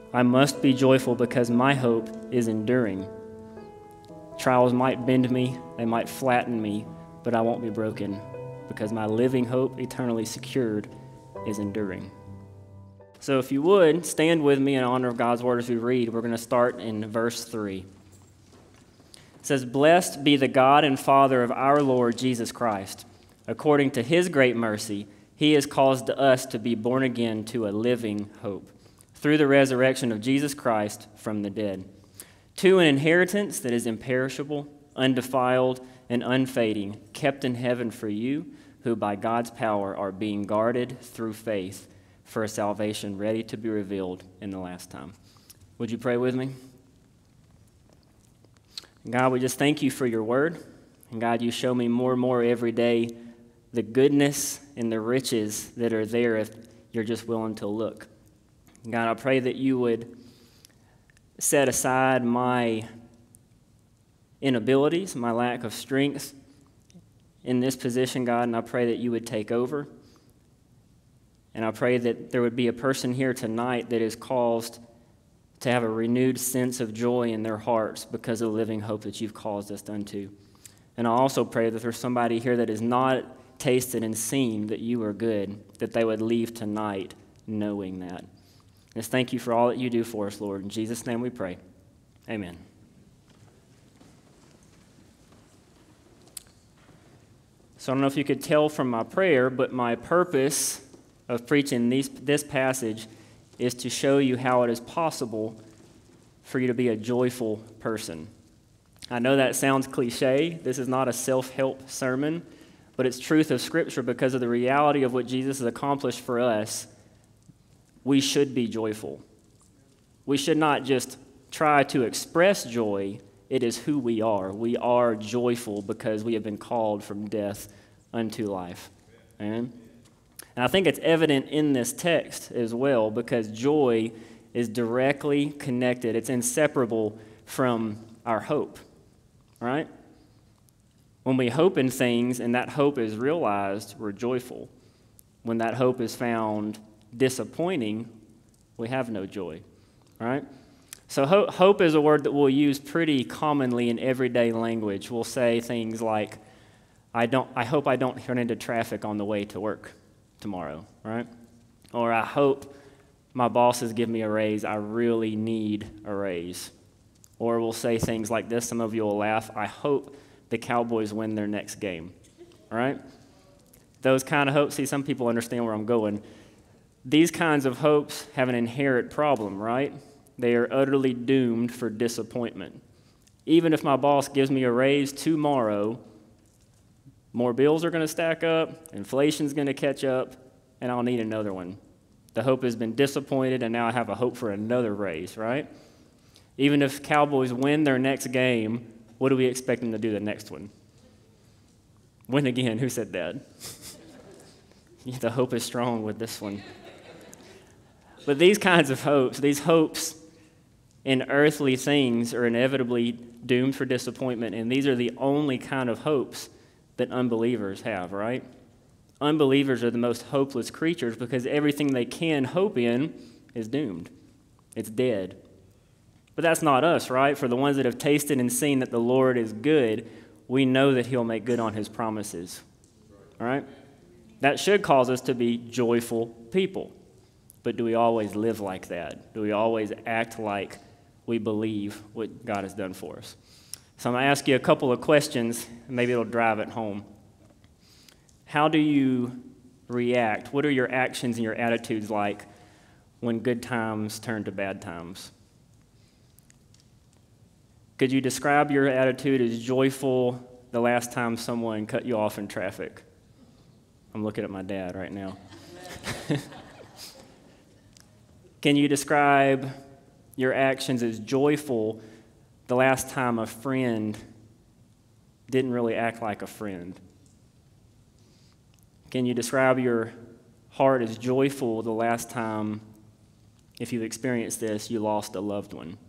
I must be joyful because my hope is enduring. Trials might bend me, they might flatten me, but I won't be broken because my living hope, eternally secured, is enduring. So if you would, stand with me in honor of God's word as we read. We're going to start in verse 3. It says, "Blessed be the God and Father of our Lord Jesus Christ. According to his great mercy, he has caused us to be born again to a living hope, through the resurrection of Jesus Christ from the dead, to an inheritance that is imperishable, undefiled, and unfading, kept in heaven for you, who by God's power are being guarded through faith for a salvation ready to be revealed in the last time." Would you pray with me? God, we just thank you for your word. And God, you show me more and more every day the goodness and the riches that are there if you're just willing to look. God, I pray that you would set aside my inabilities, my lack of strength in this position, God, and I pray that you would take over. And I pray that there would be a person here tonight that is caused to have a renewed sense of joy in their hearts because of the living hope that you've caused us unto. And I also pray that there's somebody here that has not tasted and seen that you are good, that they would leave tonight knowing that. Just thank you for all that you do for us, Lord. In Jesus' name we pray. Amen. So I don't know if you could tell from my prayer, but my purpose of preaching this passage is to show you how it is possible for you to be a joyful person. I know that sounds cliche. This is not a self-help sermon, but it's truth of Scripture because of the reality of what Jesus has accomplished for us. We should be joyful. We should not just try to express joy. It is who we are. We are joyful because we have been called from death unto life. Amen? And I think it's evident in this text as well because joy is directly connected. It's inseparable from our hope, right? When we hope in things and that hope is realized, we're joyful. When that hope is found disappointing, we have no joy, right? So hope is a word that we'll use pretty commonly in everyday language. We'll say things like, I hope I don't run into traffic on the way to work tomorrow, right? Or I hope my bosses give me a raise. I really need a raise. Or we'll say things like this. Some of you will laugh. I hope the Cowboys win their next game, right? Those kind of hopes. See, some people understand where I'm going. These kinds of hopes have an inherent problem, right? They are utterly doomed for disappointment. Even if my boss gives me a raise tomorrow, more bills are going to stack up, inflation's going to catch up, and I'll need another one. The hope has been disappointed, and now I have a hope for another raise, right? Even if Cowboys win their next game, what do we expect them to do the next one? Win again. Who said that? The hope is strong with this one. But these kinds of hopes, these hopes in earthly things are inevitably doomed for disappointment, and these are the only kind of hopes that unbelievers have, right? Unbelievers are the most hopeless creatures because everything they can hope in is doomed. It's dead. But that's not us, right? For the ones that have tasted and seen that the Lord is good, we know that he'll make good on his promises, all right? That should cause us to be joyful people. But do we always live like that? Do we always act like we believe what God has done for us? So I'm going to ask you a couple of questions, and maybe it'll drive it home. How do you react? What are your actions and your attitudes like when good times turn to bad times? Could you describe your attitude as joyful the last time someone cut you off in traffic? I'm looking at my dad right now. Can you describe your actions as joyful the last time a friend didn't really act like a friend? Can you describe your heart as joyful the last time, if you've experienced this, you lost a loved one?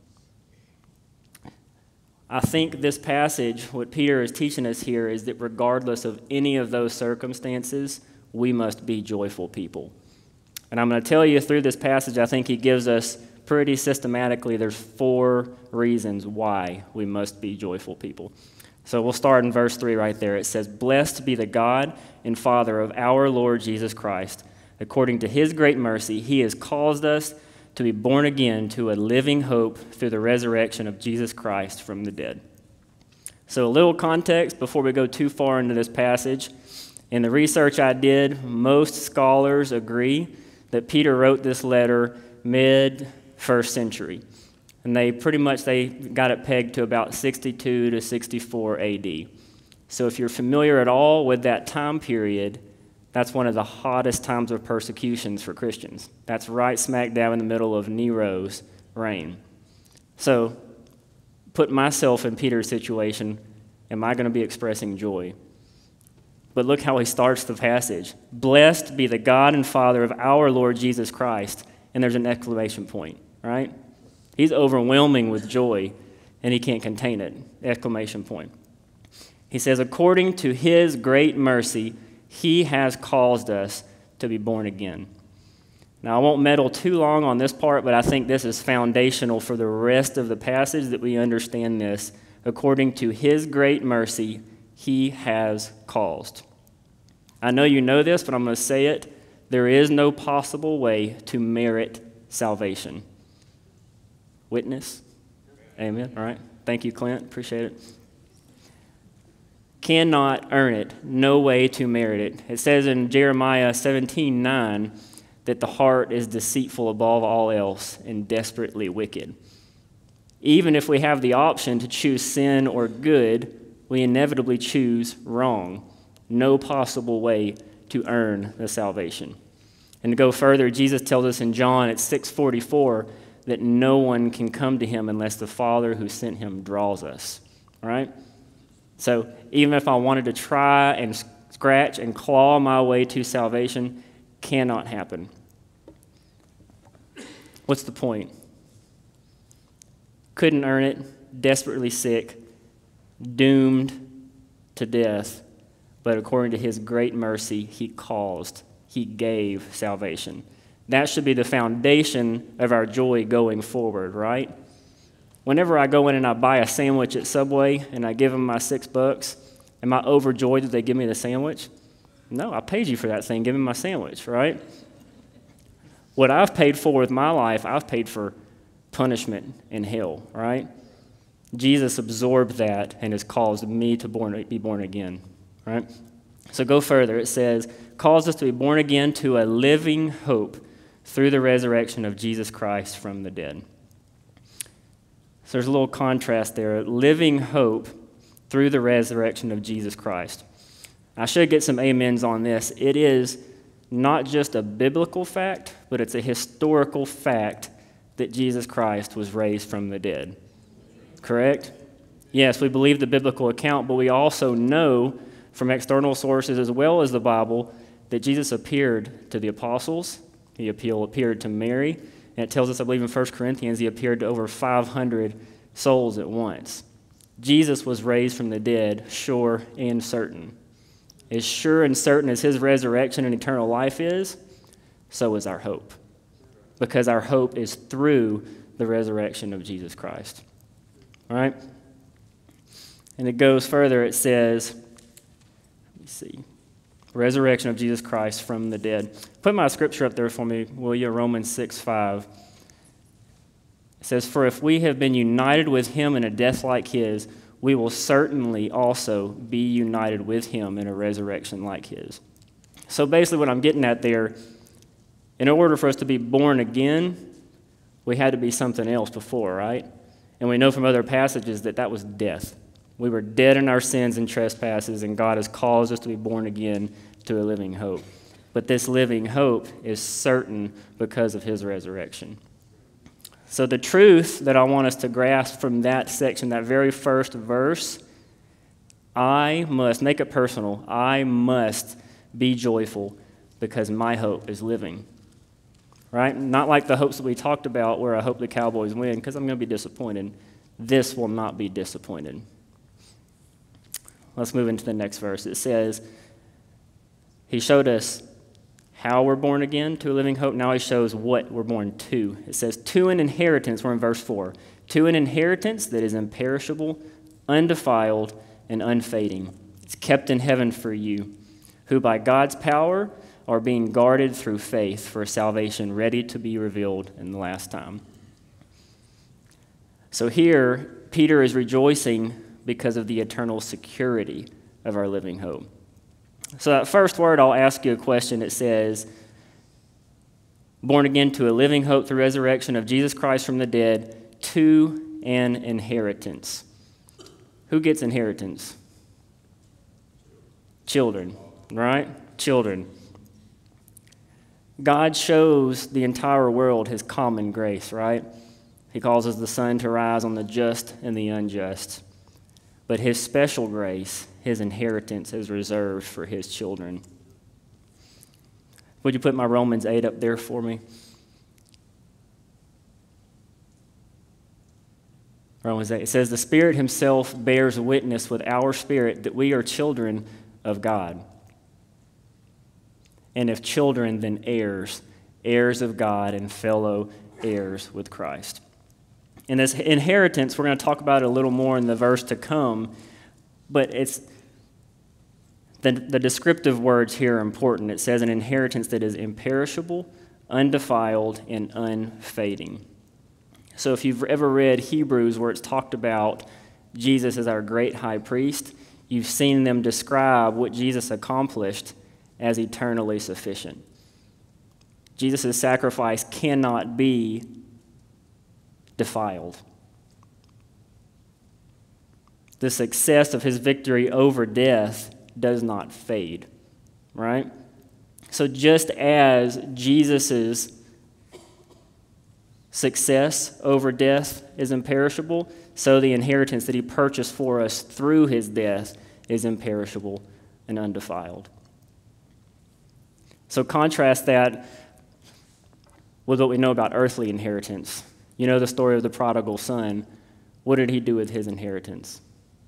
I think this passage, what Peter is teaching us here, is that regardless of any of those circumstances, we must be joyful people. And I'm going to tell you through this passage, I think he gives us pretty systematically, there's 4 reasons why we must be joyful people. So we'll start in verse 3 right there. It says, "Blessed be the God and Father of our Lord Jesus Christ. According to his great mercy, he has caused us to be born again to a living hope through the resurrection of Jesus Christ from the dead." So a little context before we go too far into this passage. In the research I did, most scholars agree that Peter wrote this letter mid-first century. And they got it pegged to about 62 to 64 AD. So if you're familiar at all with that time period, that's one of the hottest times of persecutions for Christians. That's right smack dab in the middle of Nero's reign. So put myself in Peter's situation, am I going to be expressing joy? But look how he starts the passage. "Blessed be the God and Father of our Lord Jesus Christ." And there's an exclamation point, right? He's overwhelming with joy, and he can't contain it. Exclamation point. He says, "According to his great mercy, he has caused us to be born again." Now, I won't meddle too long on this part, but I think this is foundational for the rest of the passage that we understand this. According to his great mercy, he has caused. I know you know this, but I'm going to say it. There is no possible way to merit salvation. Witness? Amen. All right. Thank you, Clint. Appreciate it. Cannot earn it. No way to merit it. It says in Jeremiah 17:9 that the heart is deceitful above all else and desperately wicked. Even if we have the option to choose sin or good, we inevitably choose wrong. No possible way to earn the salvation. And to go further, Jesus tells us in John at 6:44 that no one can come to him unless the Father who sent him draws us. All right? So even if I wanted to try and scratch and claw my way to salvation, cannot happen. What's the point? Couldn't earn it, desperately sick, doomed to death, but according to his great mercy, he gave salvation. That should be the foundation of our joy going forward, right? Whenever I go in and I buy a sandwich at Subway and I give them my $6, am I overjoyed that they give me the sandwich? No, I paid you for that thing. Give me my sandwich, right? What I've paid for with my life, I've paid for punishment in hell, right? Jesus absorbed that and has caused me to be born again, right? So go further. It says, caused us to be born again to a living hope through the resurrection of Jesus Christ from the dead. So there's a little contrast there. Living hope through the resurrection of Jesus Christ. I should get some amens on this. It is not just a biblical fact, but it's a historical fact that Jesus Christ was raised from the dead. Correct? Yes, we believe the biblical account, but we also know from external sources as well as the Bible that Jesus appeared to the apostles. He appeared to Mary. And it tells us, I believe in 1 Corinthians, he appeared to over 500 souls at once. Jesus was raised from the dead, sure and certain. As sure and certain as his resurrection and eternal life is, so is our hope. Because our hope is through the resurrection of Jesus Christ. All right? And it goes further. It says, let me see, resurrection of Jesus Christ from the dead. Put my scripture up there for me, will you? Romans 6:5. It says, "For if we have been united with him in a death like his, we will certainly also be united with him in a resurrection like his." So basically what I'm getting at there, in order for us to be born again, we had to be something else before, right? And we know from other passages that that was death. We were dead in our sins and trespasses, and God has caused us to be born again to a living hope. But this living hope is certain because of his resurrection. So the truth that I want us to grasp from that section, that very first verse, I must, make it personal, I must be joyful because my hope is living. Right? Not like the hopes that we talked about where I hope the Cowboys win because I'm going to be disappointed. This will not be disappointed. Let's move into the next verse. It says, he showed us how we're born again to a living hope. Now he shows what we're born to. It says, to an inheritance, we're in verse 4, to an inheritance that is imperishable, undefiled, and unfading. It's kept in heaven for you, who by God's power are being guarded through faith for a salvation ready to be revealed in the last time. So here, Peter is rejoicing because of the eternal security of our living hope. So that first word, I'll ask you a question. It says, born again to a living hope through resurrection of Jesus Christ from the dead, to an inheritance. Who gets inheritance? Children, right? Children. God shows the entire world his common grace, right? He causes the sun to rise on the just and the unjust. But his special grace, his inheritance, is reserved for his children. Would you put my Romans 8 up there for me? Romans 8. It says, the Spirit himself bears witness with our spirit that we are children of God. And if children, then heirs, heirs of God and fellow heirs with Christ. And this inheritance, we're going to talk about it a little more in the verse to come, but it's the descriptive words here are important. It says an inheritance that is imperishable, undefiled, and unfading. So if you've ever read Hebrews where it's talked about Jesus as our great high priest, you've seen them describe what Jesus accomplished as eternally sufficient. Jesus' sacrifice cannot be defiled. The success of his victory over death does not fade, right? So just as Jesus' success over death is imperishable, so the inheritance that he purchased for us through his death is imperishable and undefiled. So contrast that with what we know about earthly inheritance. You know the story of the prodigal son. What did he do with his inheritance?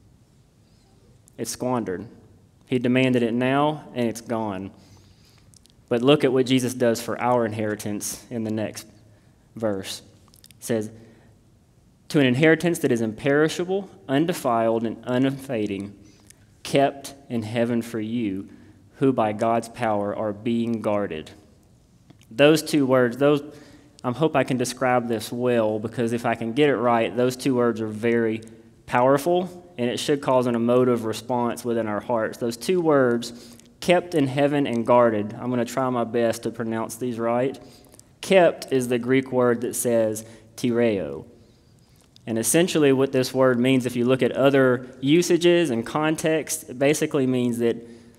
It's squandered. He demanded it now, and it's gone. But look at what Jesus does for our inheritance in the next verse. It says, to an inheritance that is imperishable, undefiled, and unfading, kept in heaven for you, who by God's power are being guarded. Those two words, I hope I can describe this well, because if I can get it right, those two words are very powerful, and it should cause an emotive response within our hearts. Those two words, kept in heaven and guarded, I'm going to try my best to pronounce these right. Kept is the Greek word that says tireo. And essentially what this word means, if you look at other usages and context, it basically means that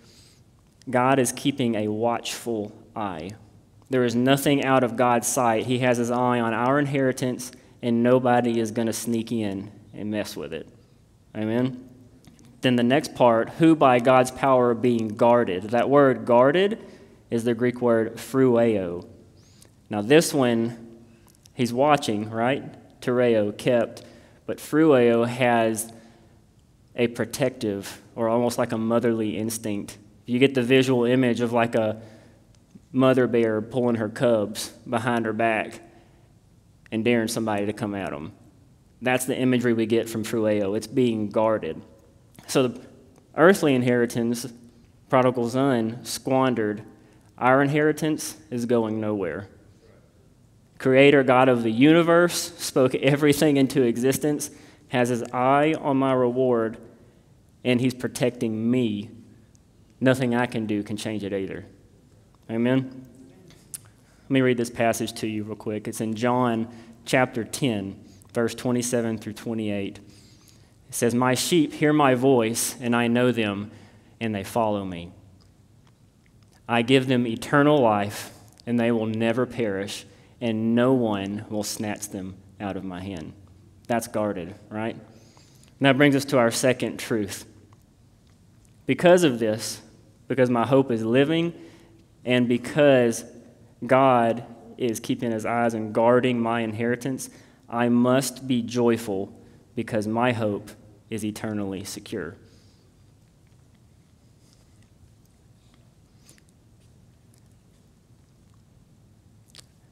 God is keeping a watchful eye. There is nothing out of God's sight. He has his eye on our inheritance, and nobody is going to sneak in and mess with it. Amen? Then the next part, who by God's power are being guarded. That word guarded is the Greek word phrueo. Now this one, he's watching, right? Tereo, kept. But phrueo has a protective or almost like a motherly instinct. You get the visual image of like a mother bear pulling her cubs behind her back and daring somebody to come at them. That's the imagery we get from phrueo. It's being guarded. So the earthly inheritance, prodigal son, squandered. Our inheritance is going nowhere. Creator, God of the universe, spoke everything into existence, has his eye on my reward, and he's protecting me. Nothing I can do can change it either. Amen? Let me read this passage to you real quick. It's in John chapter 10, verse 27 through 28. It says, my sheep hear my voice, and I know them, and they follow me. I give them eternal life, and they will never perish, and no one will snatch them out of my hand. That's guarded, right? And that brings us to our second truth. Because of this, because my hope is living, and because God is keeping his eyes and guarding my inheritance, I must be joyful because my hope is eternally secure.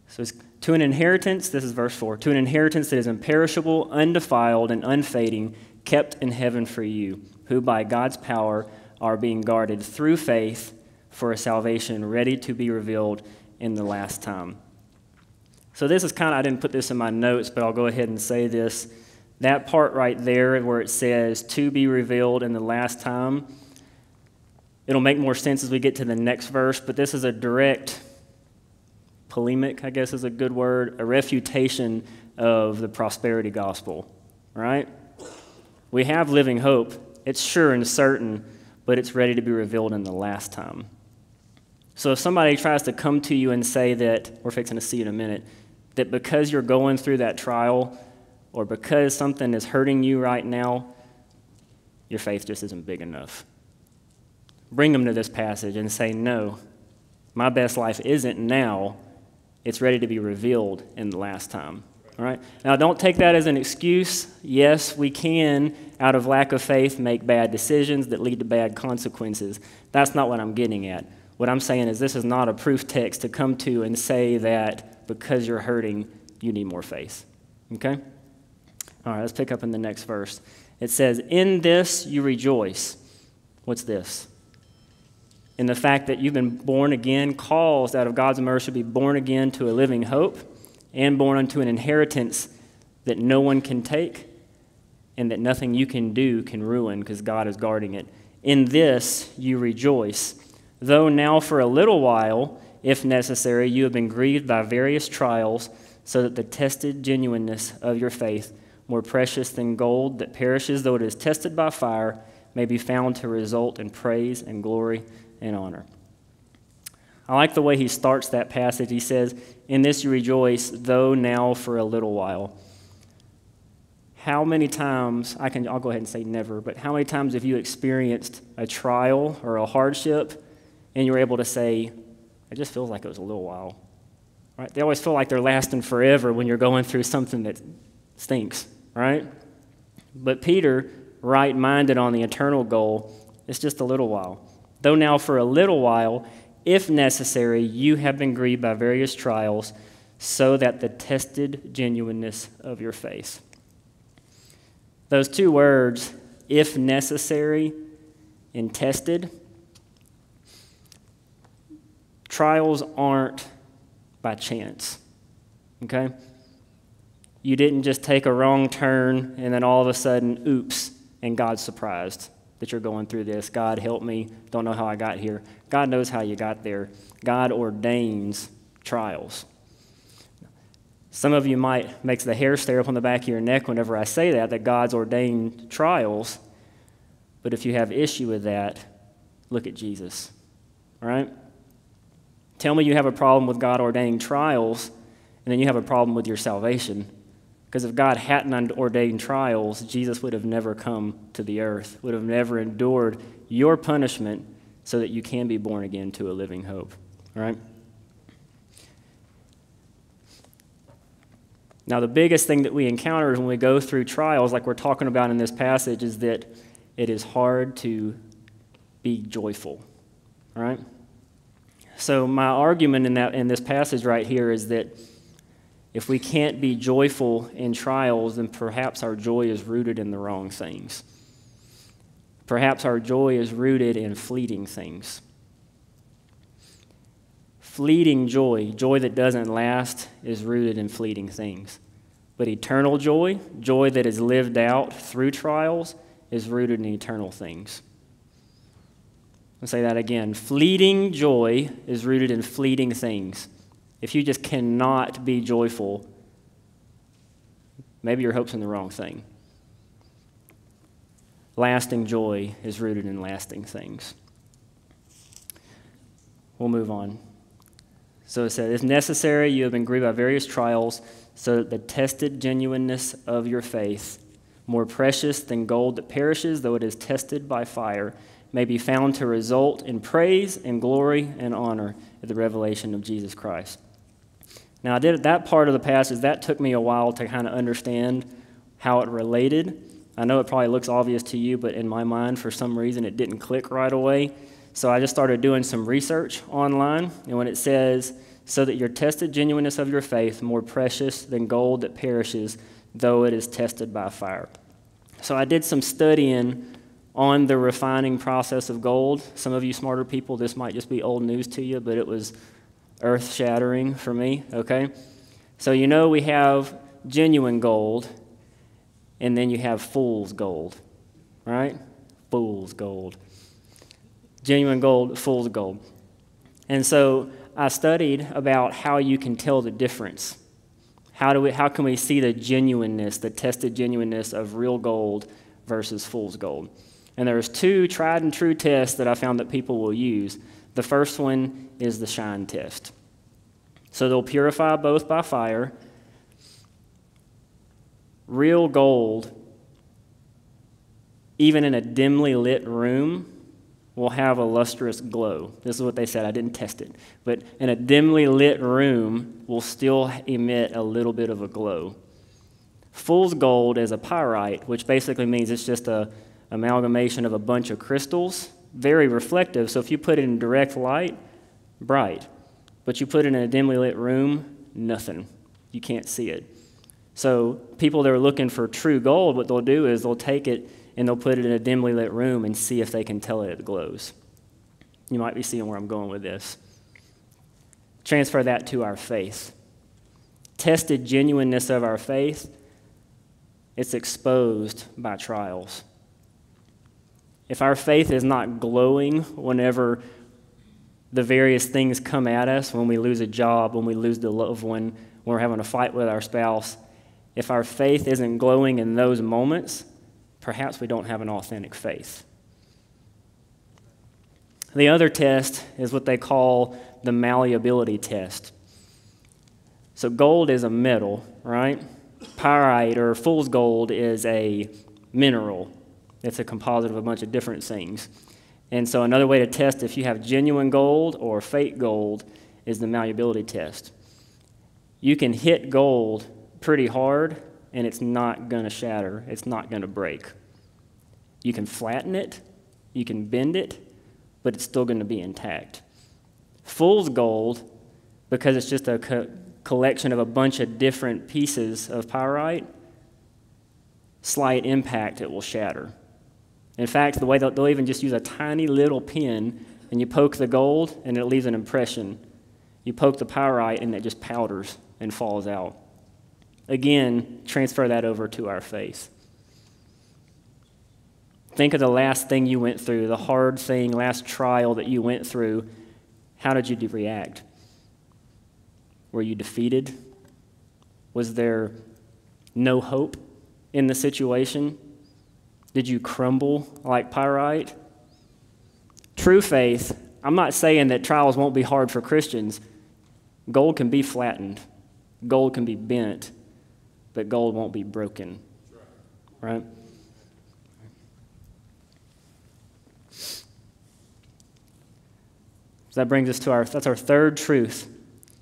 So it's to an inheritance, this is verse 4, to an inheritance that is imperishable, undefiled, and unfading, kept in heaven for you, who by God's power are being guarded through faith for a salvation ready to be revealed in the last time. So this is I didn't put this in my notes, but I'll go ahead and say this. That part right there where it says to be revealed in the last time, it'll make more sense as we get to the next verse, but this is a direct polemic, I guess is a good word, a refutation of the prosperity gospel, right? We have living hope. It's sure and certain, but it's ready to be revealed in the last time. So if somebody tries to come to you and say that, we're fixing to see in a minute, that because you're going through that trial or because something is hurting you right now, your faith just isn't big enough. Bring them to this passage and say, no, my best life isn't now. It's ready to be revealed in the last time. All right? Now, don't take that as an excuse. Yes, we can, out of lack of faith, make bad decisions that lead to bad consequences. That's not what I'm getting at. What I'm saying is this is not a proof text to come to and say that because you're hurting, you need more faith. Okay? All right, let's pick up in the next verse. It says, in this you rejoice. What's this? In the fact that you've been born again, caused out of God's mercy to be born again to a living hope, and born unto an inheritance that no one can take, and that nothing you can do can ruin, because God is guarding it. In this you rejoice, though now for a little while, if necessary, you have been grieved by various trials, so that the tested genuineness of your faith, more precious than gold that perishes though it is tested by fire, may be found to result in praise and glory and honor. I like the way he starts that passage. He says, in this you rejoice, though now for a little while. How many times, I'll go ahead and say never, but how many times have you experienced a trial or a hardship and you were able to say, it just feels like it was a little while, right? They always feel like they're lasting forever when you're going through something that stinks, right? But Peter, right-minded on the eternal goal, it's just a little while. Though now for a little while, if necessary, you have been grieved by various trials, so that the tested genuineness of your faith. Those two words, if necessary and tested, trials aren't by chance, okay? You didn't just take a wrong turn and then all of a sudden, oops, and God's surprised that you're going through this. God, help me. Don't know how I got here. God knows how you got there. God ordains trials. Some of you might makes the hair stand up on the back of your neck whenever I say that God's ordained trials. But if you have issue with that, look at Jesus, all right? Tell me you have a problem with God ordaining trials, and then you have a problem with your salvation. Because if God hadn't ordained trials, Jesus would have never come to the earth, would have never endured your punishment so that you can be born again to a living hope. All right? Now, the biggest thing that we encounter when we go through trials, like we're talking about in this passage, is that it is hard to be joyful. All right? So my argument in this passage right here is that if we can't be joyful in trials, then perhaps our joy is rooted in the wrong things. Perhaps our joy is rooted in fleeting things. Fleeting joy, joy that doesn't last, is rooted in fleeting things. But eternal joy, joy that is lived out through trials, is rooted in eternal things. I'll say that again. Fleeting joy is rooted in fleeting things. If you just cannot be joyful, maybe your hope's in the wrong thing. Lasting joy is rooted in lasting things. We'll move on. So it says, if necessary, you have been grieved by various trials, so that the tested genuineness of your faith, more precious than gold that perishes, though it is tested by fire, may be found to result in praise and glory and honor at the revelation of Jesus Christ. Now, I did that part of the passage, that took me a while to kind of understand how it related. I know it probably looks obvious to you, but in my mind, for some reason, it didn't click right away. So I just started doing some research online, and when it says, so that your tested genuineness of your faith more precious than gold that perishes, though it is tested by fire. So I did some studying on the refining process of gold. Some of you smarter people, this might just be old news to you, but it was earth-shattering for me, okay? So you know we have genuine gold, and then you have fool's gold, right? Fool's gold. Genuine gold, fool's gold. And so I studied about how you can tell the difference. How can we see the genuineness, the tested genuineness of real gold versus fool's gold? And there's two tried and true tests that I found that people will use. The first one is the shine test. So they'll purify both by fire. Real gold, even in a dimly lit room, will have a lustrous glow. This is what they said. I didn't test it. But in a dimly lit room will still emit a little bit of a glow. Fool's gold is a pyrite, which basically means it's just a amalgamation of a bunch of crystals, very reflective. So if you put it in direct light, bright. But you put it in a dimly lit room, nothing. You can't see it. So people that are looking for true gold, what they'll do is they'll take it and they'll put it in a dimly lit room and see if they can tell it glows. You might be seeing where I'm going with this. Transfer that to our faith. Tested genuineness of our faith, it's exposed by trials. If our faith is not glowing whenever the various things come at us, when we lose a job, when we lose the loved one, when we're having a fight with our spouse, if our faith isn't glowing in those moments, perhaps we don't have an authentic faith. The other test is what they call the malleability test. So gold is a metal, right? Pyrite or fool's gold is a mineral. It's a composite of a bunch of different things. And so another way to test if you have genuine gold or fake gold is the malleability test. You can hit gold pretty hard, and it's not going to shatter. It's not going to break. You can flatten it, you can bend it, but it's still going to be intact. Fool's gold, because it's just a collection of a bunch of different pieces of pyrite, slight impact, it will shatter. In fact, the way they'll even just use a tiny little pin, and you poke the gold, and it leaves an impression. You poke the pyrite, and it just powders and falls out. Again, transfer that over to our faith. Think of the last thing you went through, the hard thing, last trial that you went through. How did you react? Were you defeated? Was there no hope in the situation? Did you crumble like pyrite? True faith, I'm not saying that trials won't be hard for Christians. Gold can be flattened. Gold can be bent. But gold won't be broken, right? So that brings us to that's our third truth.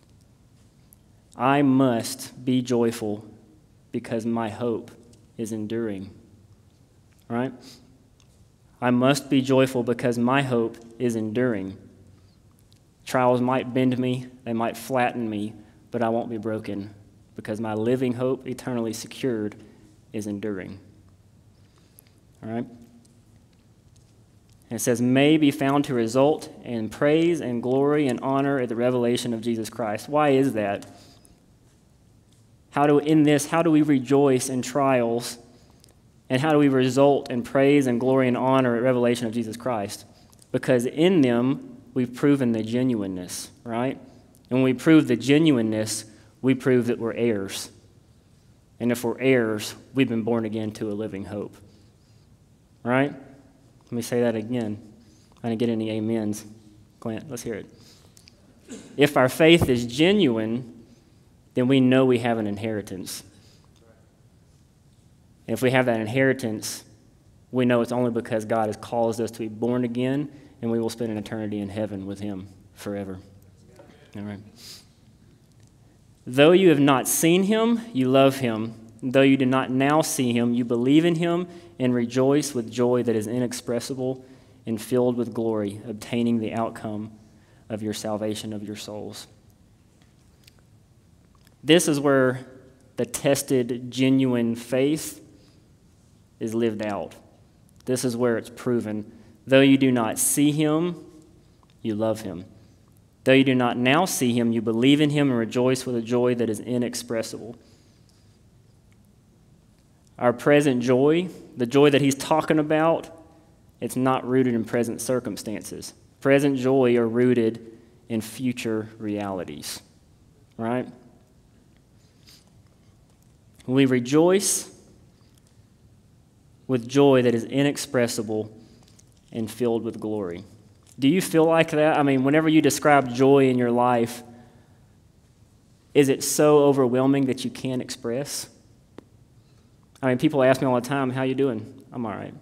I must be joyful because my hope is enduring, right? I must be joyful because my hope is enduring. Trials might bend me, they might flatten me, but I won't be broken, because my living hope, eternally secured, is enduring. All right? And it says, may be found to result in praise and glory and honor at the revelation of Jesus Christ. Why is that? How do we rejoice in trials, and how do we result in praise and glory and honor at revelation of Jesus Christ? Because in them, we've proven the genuineness, right? And when we prove the genuineness, we prove that we're heirs. And if we're heirs, we've been born again to a living hope. Right? Let me say that again. I didn't get any amens. Clint, let's hear it. If our faith is genuine, then we know we have an inheritance. And if we have that inheritance, we know it's only because God has caused us to be born again, and we will spend an eternity in heaven with Him forever. All right. Though you have not seen Him, you love Him. Though you do not now see Him, you believe in Him and rejoice with joy that is inexpressible and filled with glory, obtaining the outcome of your salvation of your souls. This is where the tested, genuine faith is lived out. This is where it's proven. Though you do not see him, you love him. Though you do not now see him, you believe in him and rejoice with a joy that is inexpressible. Our present joy, the joy that he's talking about, it's not rooted in present circumstances. Present joy are rooted in future realities, right? We rejoice with joy that is inexpressible and filled with glory. Do you feel like that? I mean, whenever you describe joy in your life, is it so overwhelming that you can't express? I mean, people ask me all the time, how you doing? I'm all right.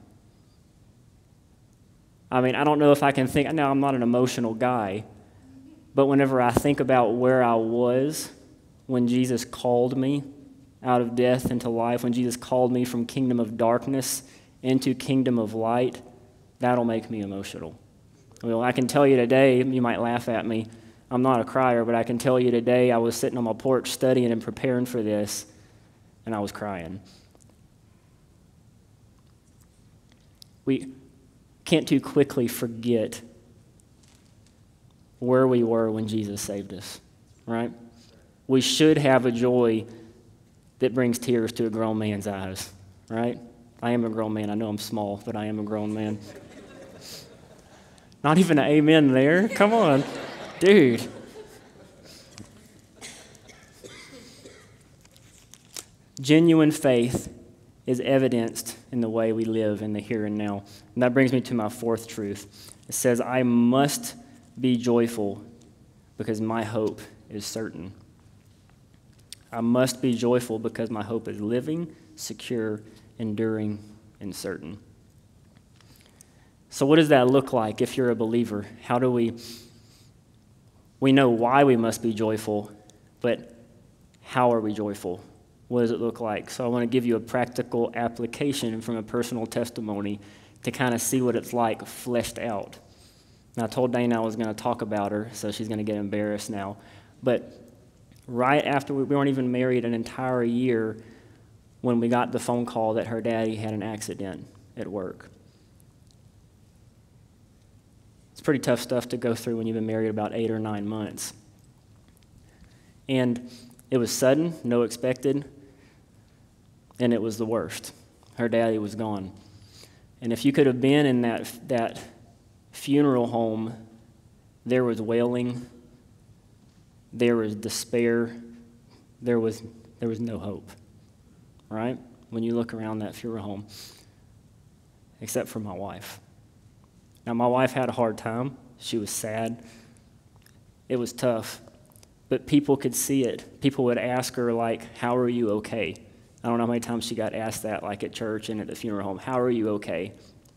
I mean, I don't know if I can think, no, I'm not an emotional guy, but whenever I think about where I was when Jesus called me out of death into life, when Jesus called me from kingdom of darkness into kingdom of light, that'll make me emotional. Well, I can tell you today, you might laugh at me, I'm not a crier, but I can tell you today I was sitting on my porch studying and preparing for this, and I was crying. We can't too quickly forget where we were when Jesus saved us, right? We should have a joy that brings tears to a grown man's eyes, right? I am a grown man. I know I'm small, but I am a grown man. Not even an amen there. Come on, dude. Genuine faith is evidenced in the way we live in the here and now. And that brings me to my fourth truth. It says, I must be joyful because my hope is certain. I must be joyful because my hope is living, secure, enduring, and certain. So what does that look like if you're a believer? How do we know why we must be joyful, but how are we joyful? What does it look like? So I want to give you a practical application from a personal testimony to kind of see what it's like fleshed out. And I told Dana I was going to talk about her, so she's going to get embarrassed now. But right after we weren't even married an entire year when we got the phone call that her daddy had an accident at work. It's pretty tough stuff to go through when you've been married about 8 or 9 months. And it was sudden, no expected, and it was the worst. Her daddy was gone. And if you could have been in that funeral home, there was wailing, there was despair, there was no hope, right? When you look around that funeral home, except for my wife. Now, my wife had a hard time. She was sad. It was tough. But people could see it. People would ask her, like, how are you okay? I don't know how many times she got asked that, like at church and at the funeral home. How are you okay?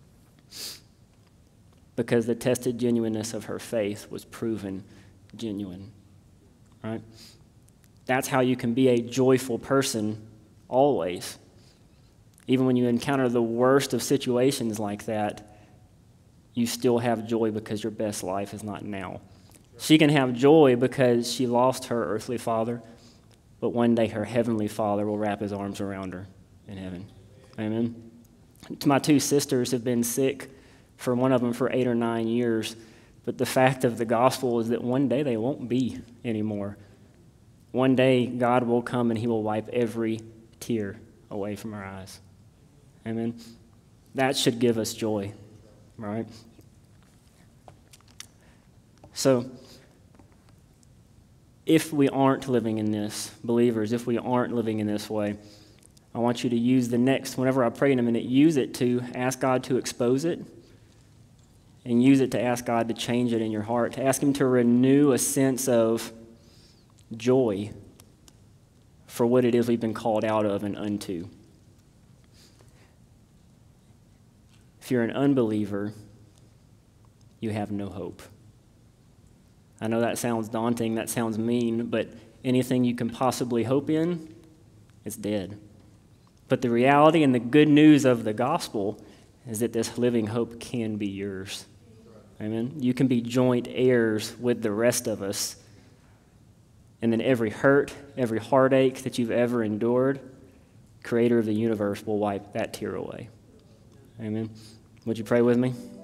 Because the tested genuineness of her faith was proven genuine, right? That's how you can be a joyful person always. Even when you encounter the worst of situations like that, you still have joy because your best life is not now. She can have joy because she lost her earthly father, but one day her heavenly Father will wrap his arms around her in heaven. Amen. My 2 sisters have been sick, for one of them for 8 or 9 years, but the fact of the gospel is that one day they won't be anymore. One day God will come and he will wipe every tear away from our eyes. Amen. That should give us joy, right? So, if we aren't living in this, believers, if we aren't living in this way, I want you to use the next, whenever I pray in a minute, use it to ask God to expose it and use it to ask God to change it in your heart, to ask him to renew a sense of joy for what it is we've been called out of and unto. If you're an unbeliever, you have no hope. I know that sounds daunting, that sounds mean, but anything you can possibly hope in is dead. But the reality and the good news of the gospel is that this living hope can be yours. Amen? You can be joint heirs with the rest of us And then every hurt, every heartache that you've ever endured, Creator of the universe will wipe that tear away. Amen. Would you pray with me?